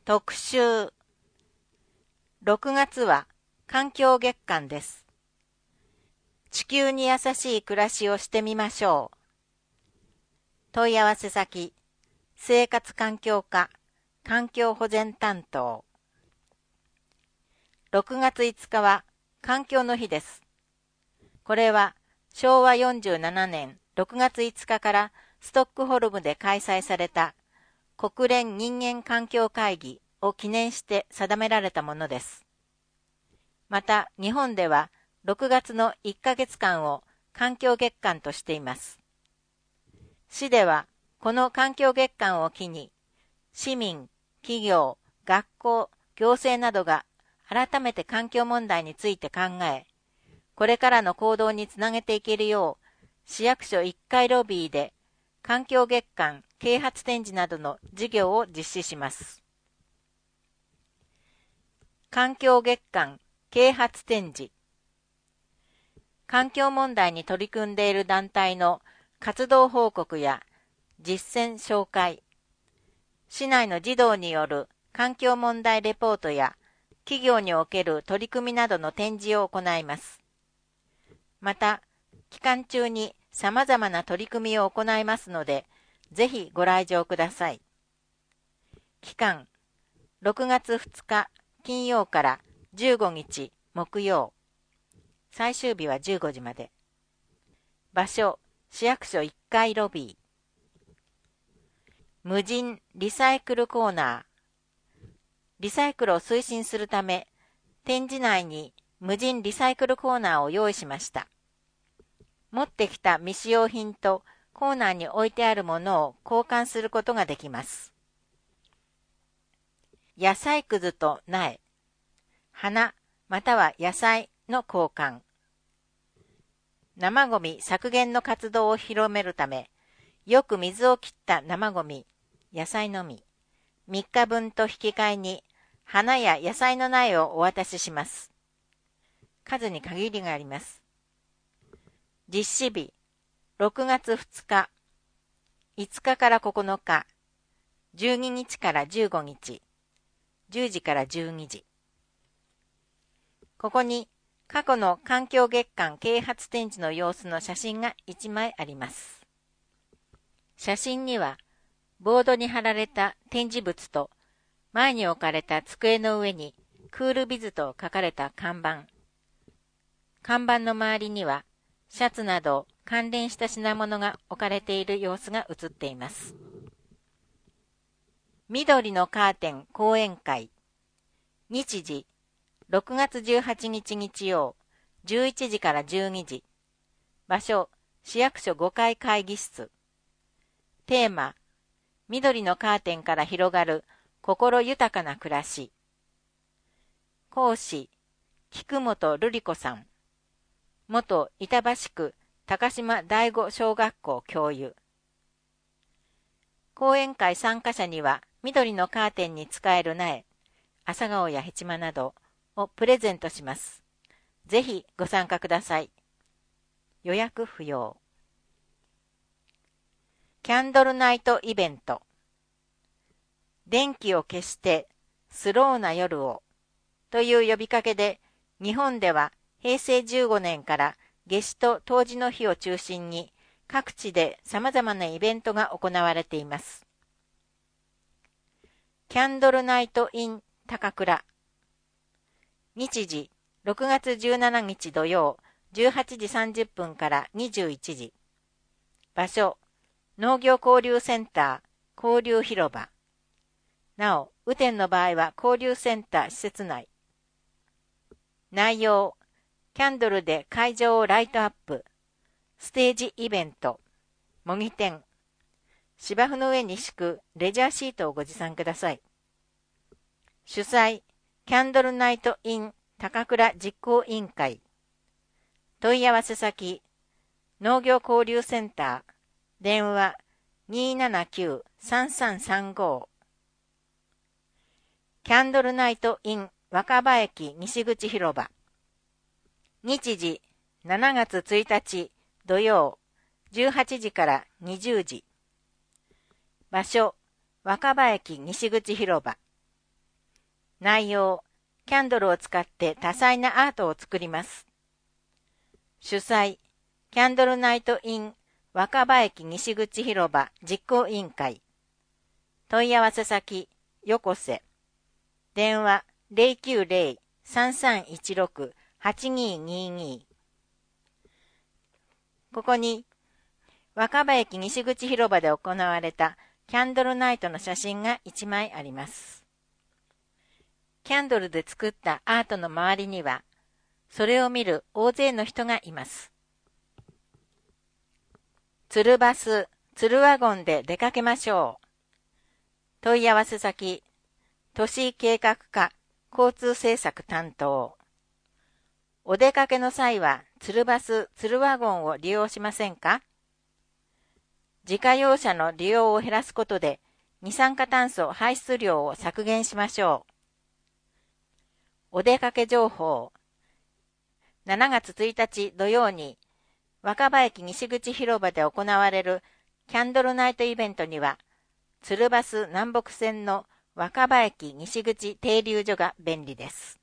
特集。6月は環境月間です。地球に優しい暮らしをしてみましょう。問い合わせ先、生活環境課、環境保全担当。6月5日は環境の日です。これは昭和47年6月5日からストックホルムで開催された国連人間環境会議を記念して定められたものです。また日本では6月の1ヶ月間を環境月間としています。市ではこの環境月間を機に市民、企業、学校、行政などが改めて環境問題について考え、これからの行動につなげていけるよう市役所1階ロビーで環境月間啓発展示などの事業を実施します。環境月間啓発展示。環境問題に取り組んでいる団体の活動報告や実践紹介、市内の児童による環境問題レポートや企業における取り組みなどの展示を行います。また、期間中に様々な取り組みを行いますので、ぜひご来場ください。期間、6月2日金曜から15日木曜。最終日は15時まで。場所、市役所1階ロビー。無人リサイクルコーナー。リサイクルを推進するため、展示内に無人リサイクルコーナーを用意しました。持ってきた未使用品とコーナーに置いてあるものを交換することができます。野菜くずと苗、花または野菜の交換。生ゴミ削減の活動を広めるため、よく水を切った生ゴミ、野菜のみ、3日分と引き換えに花や野菜の苗をお渡しします。数に限りがあります。実施日、6月2日、5日から9日、12日から15日、10時から12時。ここに過去の環境月間啓発展示の様子の写真が1枚あります。写真には、ボードに貼られた展示物と、前に置かれた机の上にクールビズと書かれた看板。看板の周りには、シャツなど関連した品物が置かれている様子が写っています。緑のカーテン講演会。日時、6月18日日曜、11時から12時。場所、市役所5階会議室。テーマ、緑のカーテンから広がる心豊かな暮らし。講師、菊本瑠璃子さん。元板橋区高島第五小学校教諭。講演会参加者には緑のカーテンに使える苗、朝顔やヘチマなどをプレゼントします。ぜひご参加ください。予約不要。キャンドルナイトイベント。電気を消してスローな夜をという呼びかけで、日本では平成15年から夏至と冬至の日を中心に各地で様々なイベントが行われています。キャンドルナイト in 高倉。日時、6月17日土曜、18時30分から21時。場所、農業交流センター、交流広場。なお、雨天の場合は交流センター施設内。内容、キャンドルで会場をライトアップ、ステージイベント、模擬店、芝生の上に敷くレジャーシートをご持参ください。主催、キャンドルナイト in 高倉実行委員会。問い合わせ先、農業交流センター、電話 279-3335。キャンドルナイト in 若葉駅西口広場。日時、7月1日土曜、18時から20時。場所、若葉駅西口広場。 内容、キャンドルを使って多彩なアートを作ります。主催、キャンドルナイトイン若葉駅西口広場実行委員会。問い合わせ先、よこせ。電話090-3316-8222。ここに、若葉駅西口広場で行われたキャンドルナイトの写真が1枚あります。キャンドルで作ったアートの周りには、それを見る大勢の人がいます。ツルバス、ツルワゴンで出かけましょう。問い合わせ先、都市計画課、交通政策担当。お出かけの際は、ツルバス、ツルワゴンを利用しませんか？自家用車の利用を減らすことで、二酸化炭素排出量を削減しましょう。お出かけ情報。7月1日土曜に、若葉駅西口広場で行われるキャンドルナイトイベントには、ツルバス南北線の若葉駅西口停留所が便利です。